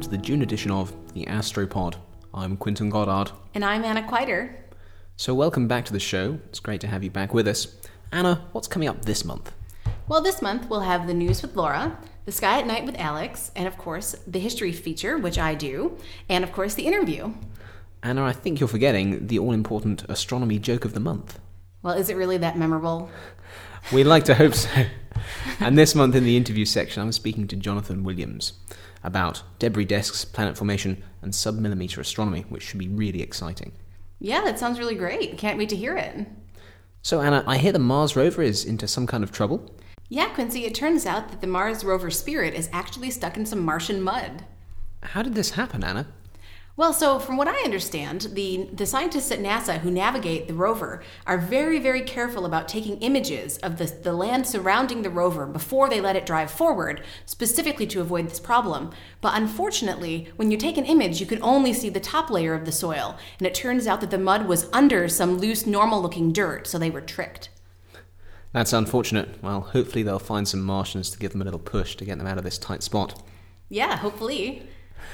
to the June edition of the Astropod. I'm Quinton Goddard. And I'm Anna Quiter. So welcome back to the show. It's great to have you back with us. Anna, what's coming up this month? Well, this month we'll have the news with Laura, the Sky at Night with Alex, and of course the history feature, which I do, and of course the interview. Anna, I think you're forgetting the all-important astronomy joke of the month. Well, is it really that memorable? We'd like to hope so. And this month in the interview section, I'm speaking to Jonathan Williams about debris disks, planet formation, and submillimeter astronomy, which should be really exciting. Yeah, that sounds really great. Can't wait to hear it. So, Anna, I hear the Mars rover is into some kind of trouble? Yeah, Quincy, it turns out that the Mars rover Spirit is actually stuck in some Martian mud. How did this happen, Anna? Well, so from what I understand, the scientists at NASA who navigate the rover are very, very careful about taking images of the land surrounding the rover before they let it drive forward, specifically to avoid this problem. But unfortunately, when you take an image, you can only see the top layer of the soil, and it turns out that the mud was under some loose, normal-looking dirt, so they were tricked. That's unfortunate. Well, hopefully they'll find some Martians to give them a little push to get them out of this tight spot. Yeah, hopefully.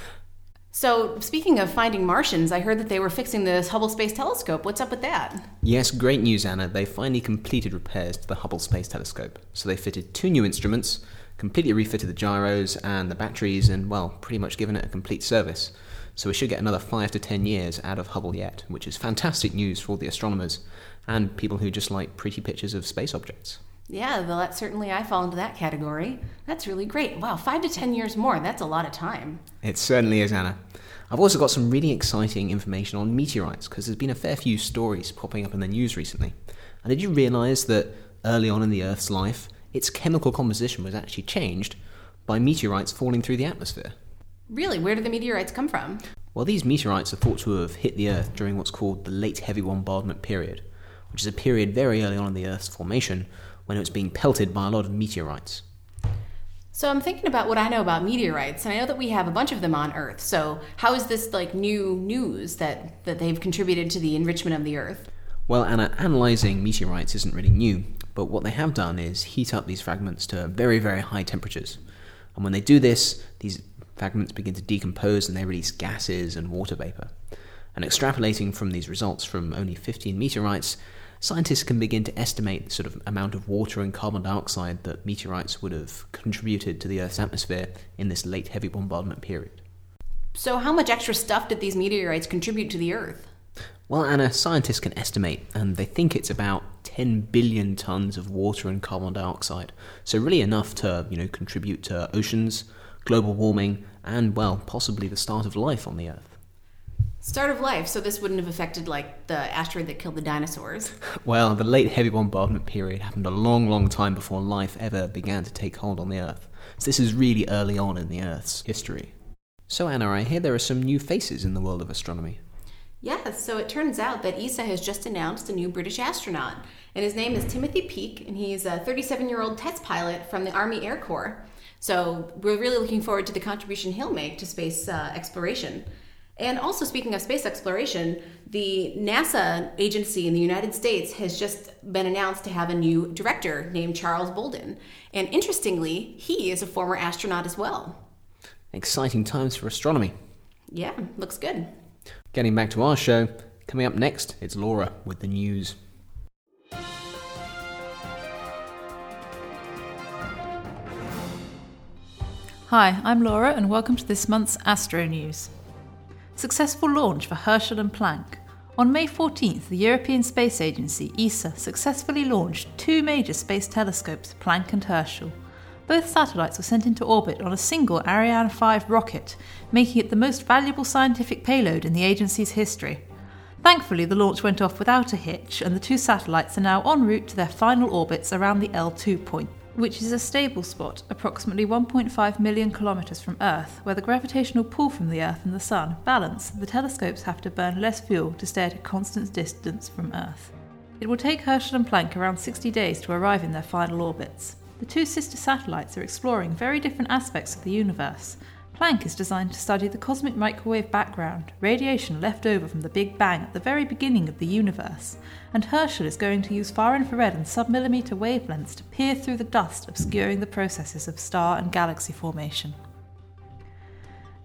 So, speaking of finding Martians, I heard that they were fixing the Hubble Space Telescope. What's up with that? Yes, great news, Anna. They finally completed repairs to the Hubble Space Telescope. So they fitted 2 new instruments, completely refitted the gyros and the batteries, and, well, pretty much given it a complete service. So we should get another 5 to 10 years out of Hubble yet, which is fantastic news for all the astronomers and people who just like pretty pictures of space objects. Yeah, well, I fall into that category. That's really great. Wow, 5 to 10 years more, that's a lot of time. It certainly is, Anna. I've also got some really exciting information on meteorites, because there's been a fair few stories popping up in the news recently. And did you realise that early on in the Earth's life, its chemical composition was actually changed by meteorites falling through the atmosphere? Really? Where do the meteorites come from? Well, these meteorites are thought to have hit the Earth during what's called the Late Heavy Bombardment Period, which is a period very early on in the Earth's formation when it was being pelted by a lot of meteorites. So I'm thinking about what I know about meteorites, and I know that we have a bunch of them on Earth. So how is this new news that they've contributed to the enrichment of the Earth? Well, Anna, analysing meteorites isn't really new, but what they have done is heat up these fragments to very, very high temperatures. And when they do this, these fragments begin to decompose and they release gases and water vapour. And extrapolating from these results from only 15 meteorites, scientists can begin to estimate the sort of amount of water and carbon dioxide that meteorites would have contributed to the Earth's atmosphere in this late heavy bombardment period. So how much extra stuff did these meteorites contribute to the Earth? Well, Anna, scientists can estimate, and they think it's about 10 billion tons of water and carbon dioxide. So really enough to, contribute to oceans, global warming, and, well, possibly the start of life on the Earth. Start of life, so this wouldn't have affected, the asteroid that killed the dinosaurs. Well, the late heavy bombardment period happened a long, long time before life ever began to take hold on the Earth. So this is really early on in the Earth's history. So, Anna, I hear there are some new faces in the world of astronomy. Yeah, so it turns out that ESA has just announced a new British astronaut, and his name is Timothy Peake, and he's a 37-year-old test pilot from the Army Air Corps. So we're really looking forward to the contribution he'll make to space exploration. And also, speaking of space exploration, the NASA agency in the United States has just been announced to have a new director named Charles Bolden. And interestingly, he is a former astronaut as well. Exciting times for astronomy. Yeah, looks good. Getting back to our show, coming up next, it's Laura with the news. Hi, I'm Laura and welcome to this month's Astro News. Successful launch for Herschel and Planck. On May 14th, the European Space Agency, ESA, successfully launched 2 major space telescopes, Planck and Herschel. Both satellites were sent into orbit on a single Ariane 5 rocket, making it the most valuable scientific payload in the agency's history. Thankfully, the launch went off without a hitch, and the 2 satellites are now en route to their final orbits around the L2 point, which is a stable spot approximately 1.5 million kilometres from Earth, where the gravitational pull from the Earth and the Sun balance. The telescopes have to burn less fuel to stay at a constant distance from Earth. It will take Herschel and Planck around 60 days to arrive in their final orbits. The 2 sister satellites are exploring very different aspects of the universe. Planck is designed to study the cosmic microwave background, radiation left over from the Big Bang at the very beginning of the universe, and Herschel is going to use far-infrared and submillimeter wavelengths to peer through the dust obscuring the processes of star and galaxy formation.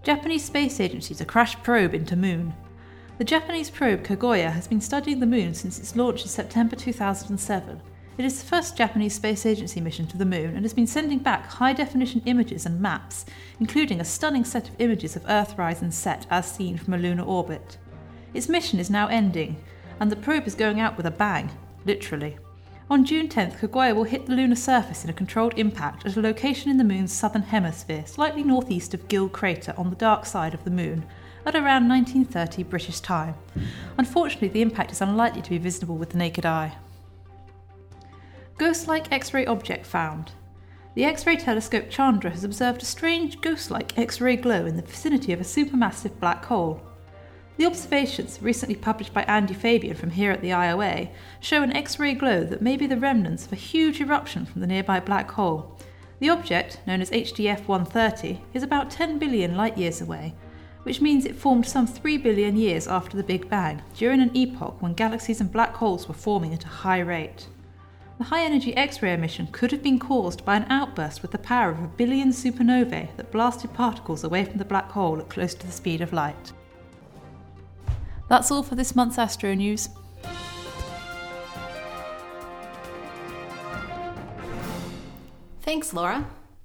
Japanese space agency to crash probe into Moon. The Japanese probe Kaguya has been studying the Moon since its launch in September 2007. It is the first Japanese space agency mission to the Moon and has been sending back high-definition images and maps, including a stunning set of images of Earthrise and set as seen from a lunar orbit. Its mission is now ending, and the probe is going out with a bang, literally. On June 10th, Kaguya will hit the lunar surface in a controlled impact at a location in the Moon's southern hemisphere, slightly northeast of Gill Crater on the dark side of the Moon, at around 1930 British time. Unfortunately, the impact is unlikely to be visible with the naked eye. Ghost-like X-ray object found. The X-ray telescope Chandra has observed a strange ghost-like X-ray glow in the vicinity of a supermassive black hole. The observations, recently published by Andy Fabian from here at the IOA, show an X-ray glow that may be the remnants of a huge eruption from the nearby black hole. The object, known as HDF 130, is about 10 billion light-years away, which means it formed some 3 billion years after the Big Bang, during an epoch when galaxies and black holes were forming at a high rate. The high-energy X-ray emission could have been caused by an outburst with the power of a billion supernovae that blasted particles away from the black hole at close to the speed of light. That's all for this month's Astro News. Thanks, Laura.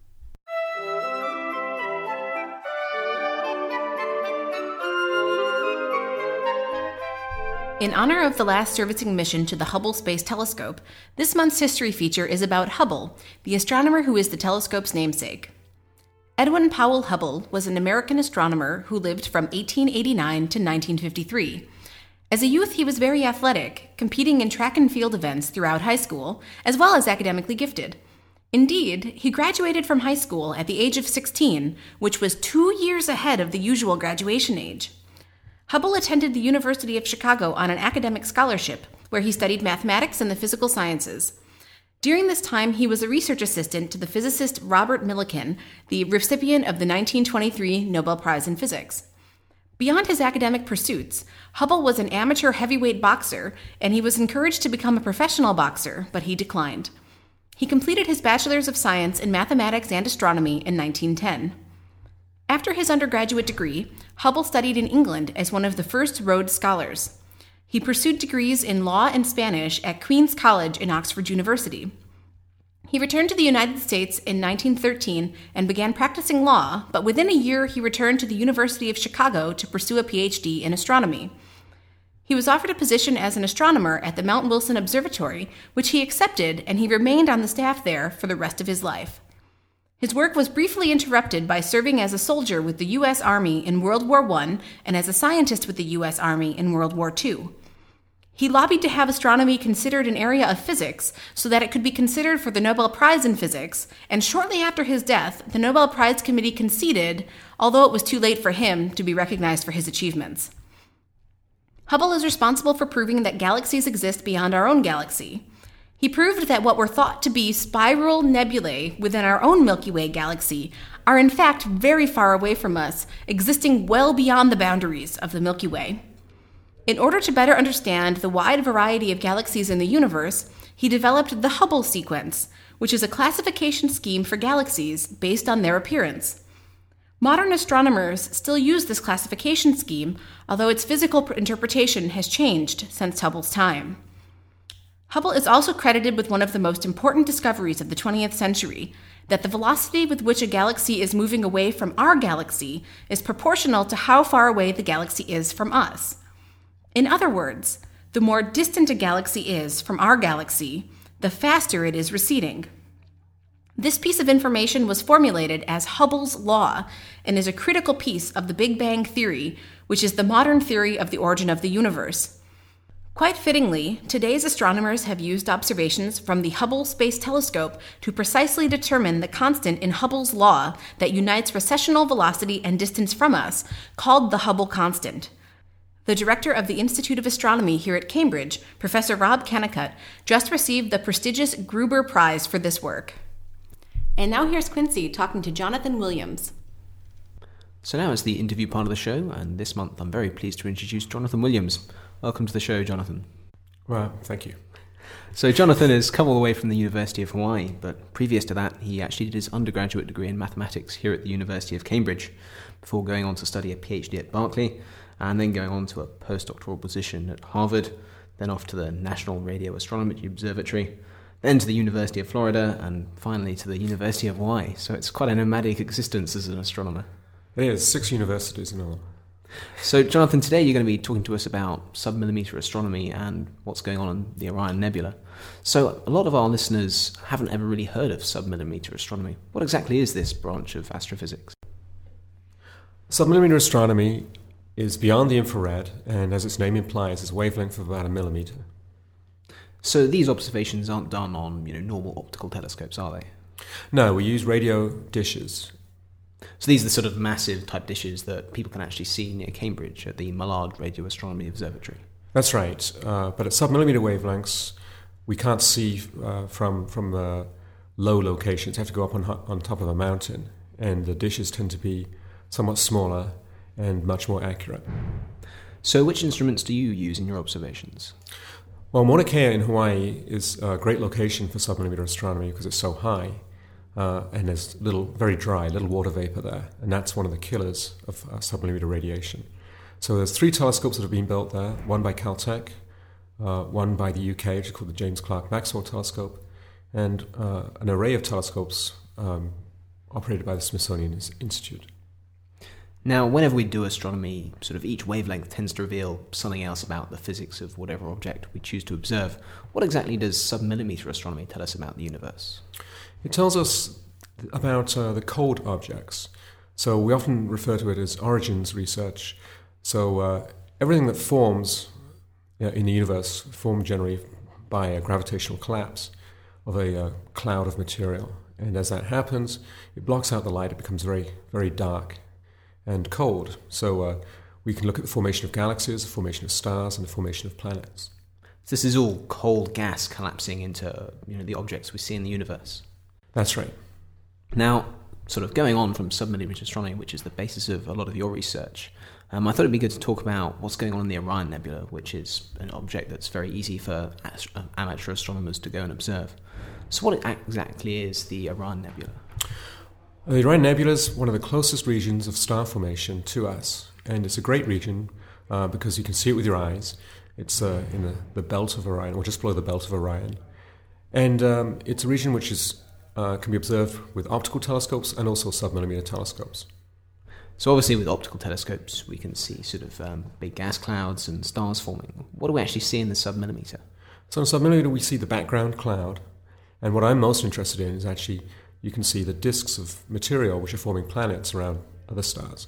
In honor of the last servicing mission to the Hubble Space Telescope, this month's history feature is about Hubble, the astronomer who is the telescope's namesake. Edwin Powell Hubble was an American astronomer who lived from 1889 to 1953. As a youth, he was very athletic, competing in track and field events throughout high school, as well as academically gifted. Indeed, he graduated from high school at the age of 16, which was 2 years ahead of the usual graduation age. Hubble attended the University of Chicago on an academic scholarship, where he studied mathematics and the physical sciences. During this time, he was a research assistant to the physicist Robert Millikan, the recipient of the 1923 Nobel Prize in Physics. Beyond his academic pursuits, Hubble was an amateur heavyweight boxer, and he was encouraged to become a professional boxer, but he declined. He completed his Bachelor's of Science in Mathematics and Astronomy in 1910. After his undergraduate degree, Hubble studied in England as one of the first Rhodes Scholars. He pursued degrees in law and Spanish at Queen's College in Oxford University. He returned to the United States in 1913 and began practicing law, but within a year he returned to the University of Chicago to pursue a PhD in astronomy. He was offered a position as an astronomer at the Mount Wilson Observatory, which he accepted, and he remained on the staff there for the rest of his life. His work was briefly interrupted by serving as a soldier with the U.S. Army in World War I and as a scientist with the U.S. Army in World War II. He lobbied to have astronomy considered an area of physics so that it could be considered for the Nobel Prize in Physics, and shortly after his death, the Nobel Prize Committee conceded, although it was too late for him to be recognized for his achievements. Hubble is responsible for proving that galaxies exist beyond our own galaxy. He proved that what were thought to be spiral nebulae within our own Milky Way galaxy are in fact very far away from us, existing well beyond the boundaries of the Milky Way. In order to better understand the wide variety of galaxies in the universe, he developed the Hubble sequence, which is a classification scheme for galaxies based on their appearance. Modern astronomers still use this classification scheme, although its physical interpretation has changed since Hubble's time. Hubble is also credited with one of the most important discoveries of the 20th century, that the velocity with which a galaxy is moving away from our galaxy is proportional to how far away the galaxy is from us. In other words, the more distant a galaxy is from our galaxy, the faster it is receding. This piece of information was formulated as Hubble's law and is a critical piece of the Big Bang theory, which is the modern theory of the origin of the universe. Quite fittingly, today's astronomers have used observations from the Hubble Space Telescope to precisely determine the constant in Hubble's law that unites recessional velocity and distance from us, called the Hubble constant. The director of the Institute of Astronomy here at Cambridge, Professor Rob Kennicott, just received the prestigious Gruber Prize for this work. And now here's Quincy talking to Jonathan Williams. So now it's the interview part of the show, and this month I'm very pleased to introduce Jonathan Williams. Welcome to the show, Jonathan. Well, thank you. So Jonathan has come all the way from the University of Hawaii, but previous to that he actually did his undergraduate degree in mathematics here at the University of Cambridge. before going on to study a PhD at Berkeley, and then going on to a postdoctoral position at Harvard, then off to the National Radio Astronomy Observatory, then to the University of Florida, and finally to the University of Hawaii. So it's quite a nomadic existence as an astronomer. It is 6 universities in all. So, Jonathan, today you're going to be talking to us about submillimeter astronomy and what's going on in the Orion Nebula. So, a lot of our listeners haven't ever really heard of submillimeter astronomy. What exactly is this branch of astrophysics? Submillimeter astronomy is beyond the infrared, and as its name implies, is a wavelength of about a millimeter. So these observations aren't done on, normal optical telescopes, are they? No, we use radio dishes. So these are the sort of massive type dishes that people can actually see near Cambridge at the Mullard Radio Astronomy Observatory. That's right, but at submillimeter wavelengths, we can't see from low locations. You have to go up on top of a mountain, and the dishes tend to be somewhat smaller and much more accurate. So which instruments do you use in your observations? Well, Mauna Kea in Hawaii is a great location for submillimeter astronomy because it's so high, and there's very dry, little water vapor there, and that's one of the killers of submillimeter radiation. So there's 3 telescopes that have been built there, one by Caltech, one by the UK, which is called the James Clerk Maxwell Telescope, and an array of telescopes operated by the Smithsonian Institute. Now, whenever we do astronomy, sort of each wavelength tends to reveal something else about the physics of whatever object we choose to observe. What exactly does submillimeter astronomy tell us about the universe? It tells us about the cold objects. So we often refer to it as origins research. So everything that forms in the universe formed generally by a gravitational collapse of a cloud of material. And as that happens, it blocks out the light, it becomes very, very dark and cold. So we can look at the formation of galaxies, the formation of stars, and the formation of planets. So this is all cold gas collapsing into the objects we see in the universe. That's right. Now, sort of going on from submillimeter astronomy, which is the basis of a lot of your research, I thought it'd be good to talk about what's going on in the Orion Nebula, which is an object that's very easy for amateur astronomers to go and observe. So what exactly is the Orion Nebula? The Orion Nebula is one of the closest regions of star formation to us, and it's a great region because you can see it with your eyes. It's in the belt of Orion, or just below the belt of Orion. And it's a region which can be observed with optical telescopes and also submillimeter telescopes. So obviously with optical telescopes we can see sort of big gas clouds and stars forming. What do we actually see in the submillimeter? So in submillimeter we see the background cloud, and what I'm most interested in is actually you can see the disks of material which are forming planets around other stars.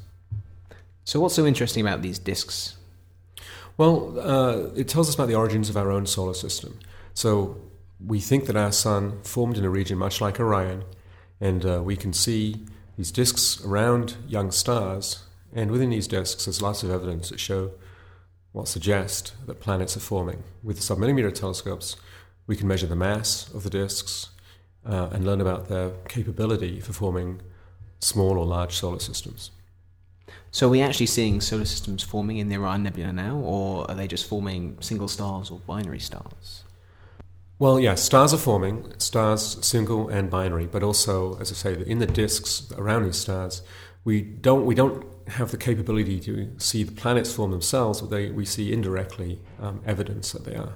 So what's so interesting about these disks? Well, it tells us about the origins of our own solar system. So we think that our sun formed in a region much like Orion, and we can see these disks around young stars, and within these disks there's lots of evidence that suggest that planets are forming. With submillimeter telescopes, we can measure the mass of the disks and learn about their capability for forming small or large solar systems. So are we actually seeing solar systems forming in the Orion Nebula now, or are they just forming single stars or binary stars? Well, yeah, stars are forming, stars single and binary, but also, as I say, in the disks around these stars, we don't have the capability to see the planets form themselves, but we see indirectly evidence that they are.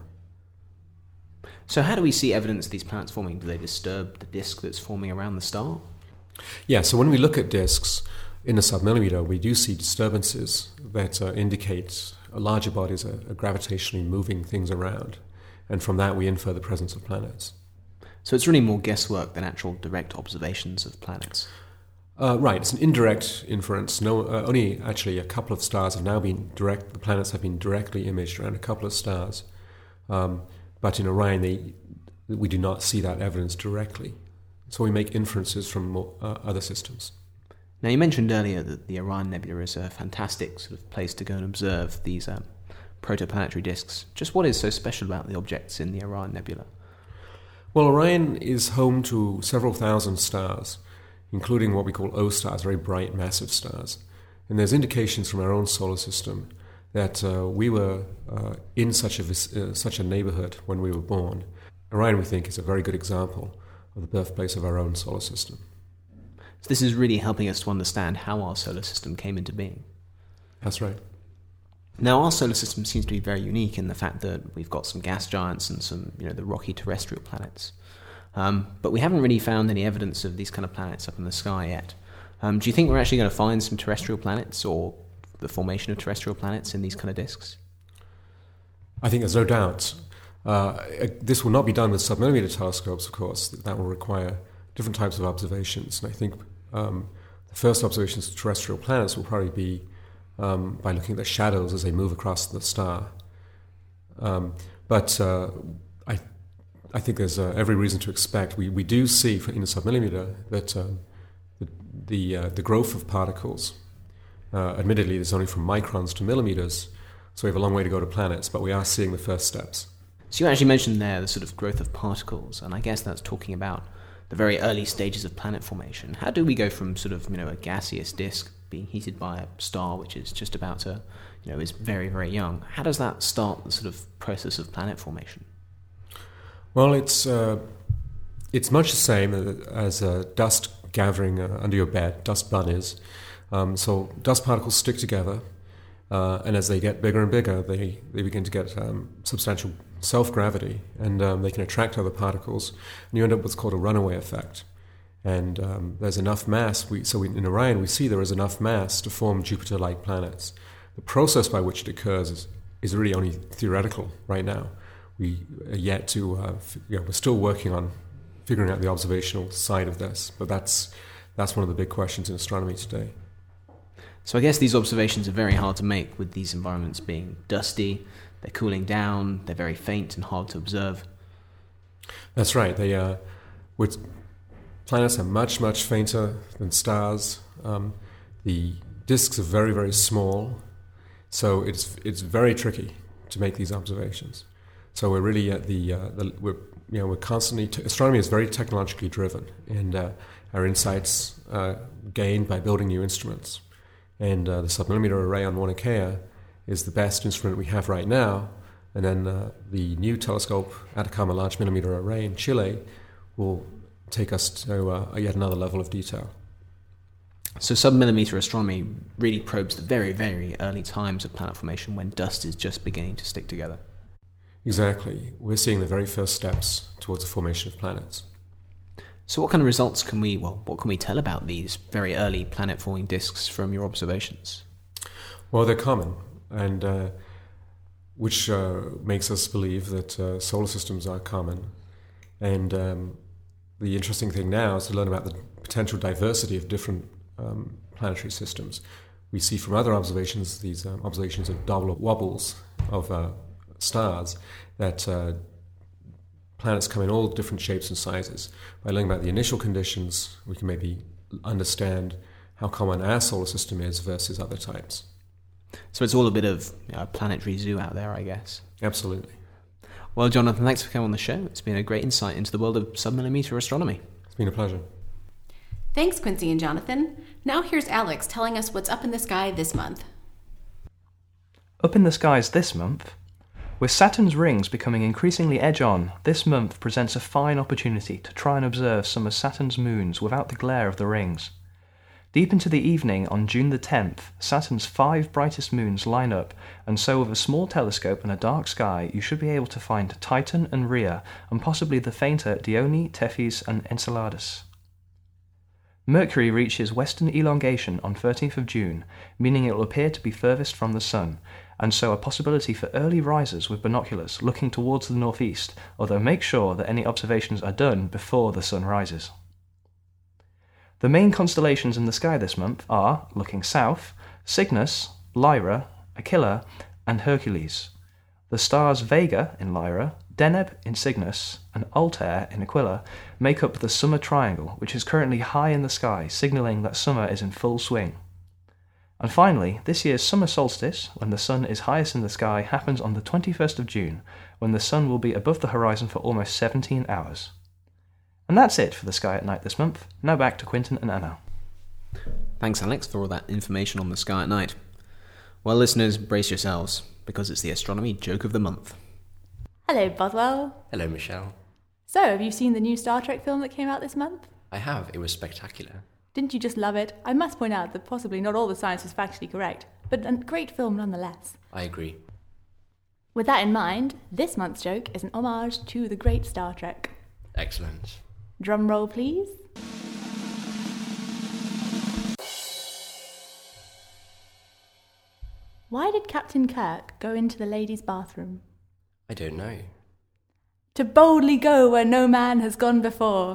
So how do we see evidence of these planets forming? Do they disturb the disk that's forming around the star? Yeah, so when we look at disks in the submillimeter, we do see disturbances that indicate larger bodies are gravitationally moving things around. And from that we infer the presence of planets. So it's really more guesswork than actual direct observations of planets? Right, it's an indirect inference. Only actually a couple of stars have now been the planets have been directly imaged around a couple of stars. But in Orion, we do not see that evidence directly. So we make inferences from other systems. Now, you mentioned earlier that the Orion Nebula is a fantastic sort of place to go and observe these protoplanetary disks. Just what is so special about the objects in the Orion Nebula? Well, Orion is home to several thousand stars, including what we call O stars, very bright, massive stars. And there's indications from our own solar system that we were in such a neighborhood when we were born. Orion, we think, is a very good example of the birthplace of our own solar system. So this is really helping us to understand how our solar system came into being. That's right. Now, our solar system seems to be very unique in the fact that we've got some gas giants and some, the rocky terrestrial planets. But we haven't really found any evidence of these kind of planets up in the sky yet. Do you think we're actually going to find some terrestrial planets or the formation of terrestrial planets in these kind of disks? I think there's no doubt. This will not be done with submillimeter telescopes, of course. That will require different types of observations. And I think the first observations of terrestrial planets will probably be by looking at the shadows as they move across the star. But I think there's every reason to expect. We do see in the submillimeter that the growth of particles, admittedly, it's only from microns to millimeters, so we have a long way to go to planets, but we are seeing the first steps. So you actually mentioned there the sort of growth of particles, and I guess that's talking about the very early stages of planet formation. How do we go from sort of, a gaseous disk being heated by a star which is just about to, is very, very young? How does that start the sort of process of planet formation? Well, it's much the same as dust gathering under your bed, dust bunnies. So dust particles stick together, and as they get bigger and bigger, they begin to get substantial self-gravity, and they can attract other particles, and you end up with what's called a runaway effect. And there's enough mass, in Orion we see there is enough mass to form Jupiter-like planets. The process by which it occurs is really only theoretical right now. We are yet to, we're still working on figuring out the observational side of this, but that's one of the big questions in astronomy today. So I guess these observations are very hard to make with these environments being dusty, they're cooling down, they're very faint and hard to observe. That's right. Planets are much, much fainter than stars. The disks are very, very small, so it's very tricky to make these observations. So we're really at we're constantly astronomy is very technologically driven, and our insights gained by building new instruments. And the submillimeter array on Mauna Kea is the best instrument we have right now. And then the new telescope, Atacama Large Millimeter Array in Chile, will take us to yet another level of detail. So submillimeter astronomy really probes the very, very early times of planet formation when dust is just beginning to stick together. Exactly. We're seeing the very first steps towards the formation of planets. So what kind of results what can we tell about these very early planet-forming disks from your observations? Well, they're common, and which makes us believe that solar systems are common. And the interesting thing now is to learn about the potential diversity of different planetary systems. We see from other observations, these observations of double wobbles of stars, that planets come in all different shapes and sizes. By learning about the initial conditions, we can maybe understand how common our solar system is versus other types. So it's all a bit of a planetary zoo out there, I guess. Absolutely. Well, Jonathan, thanks for coming on the show. It's been a great insight into the world of submillimeter astronomy. It's been a pleasure. Thanks, Quincy and Jonathan. Now here's Alex telling us what's up in the sky this month. Up in the skies this month, with Saturn's rings becoming increasingly edge-on, this month presents a fine opportunity to try and observe some of Saturn's moons without the glare of the rings. Deep into the evening on June the 10th, Saturn's 5 brightest moons line up, and so with a small telescope and a dark sky, you should be able to find Titan and Rhea, and possibly the fainter Dione, Tethys and Enceladus. Mercury reaches western elongation on 13th of June, meaning it will appear to be furthest from the Sun, and so a possibility for early risers with binoculars looking towards the northeast, although make sure that any observations are done before the Sun rises. The main constellations in the sky this month are, looking south, Cygnus, Lyra, Aquila, and Hercules. The stars Vega in Lyra, Deneb in Cygnus, and Altair in Aquila make up the summer triangle, which is currently high in the sky, signalling that summer is in full swing. And finally, this year's summer solstice, when the sun is highest in the sky, happens on the 21st of June, when the sun will be above the horizon for almost 17 hours. And that's it for the sky at night this month. Now back to Quinton and Anna. Thanks, Alex, for all that information on the sky at night. Well, listeners, brace yourselves, because it's the astronomy joke of the month. Hello, Boswell. Hello, Michelle. So, have you seen the new Star Trek film that came out this month? I have. It was spectacular. Didn't you just love it? I must point out that possibly not all the science was factually correct, but a great film nonetheless. I agree. With that in mind, this month's joke is an homage to the great Star Trek. Excellent. Drum roll, please. Why did Captain Kirk go into the ladies' bathroom? I don't know. To boldly go where no man has gone before.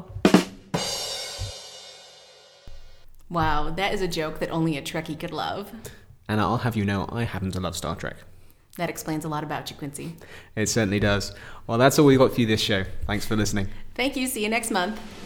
Wow, that is a joke that only a Trekkie could love. And I'll have you know, I happen to love Star Trek. That explains a lot about you, Quincy. It certainly does. Well, that's all we've got for you this show. Thanks for listening. Thank you. See you next month.